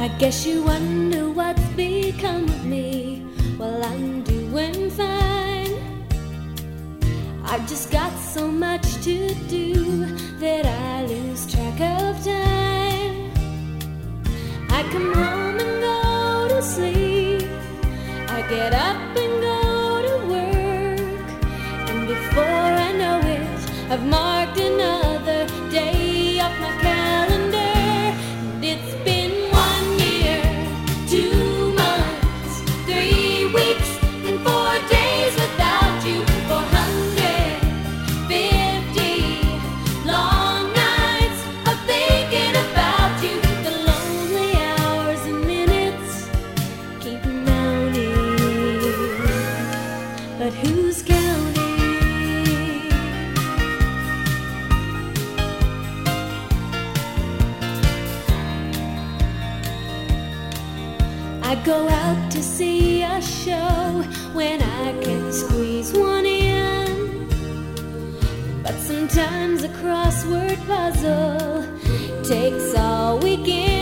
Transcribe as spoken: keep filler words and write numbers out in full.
I guess you wonder what's become of me. Well, I'm doing fine. I've just got so much to do that I lose track of time. I come home and go to sleep. I get up and go to work. And before I know it, I've marked another day off my calendar. And it's been one year, two months, three weeks, and four days without you. four hundred fifty long nights of thinking about you. The lonely hours and minutes keep mounting, but who's counting? I go out to see a show when I can squeeze one in, but sometimes a crossword puzzle takes all weekend.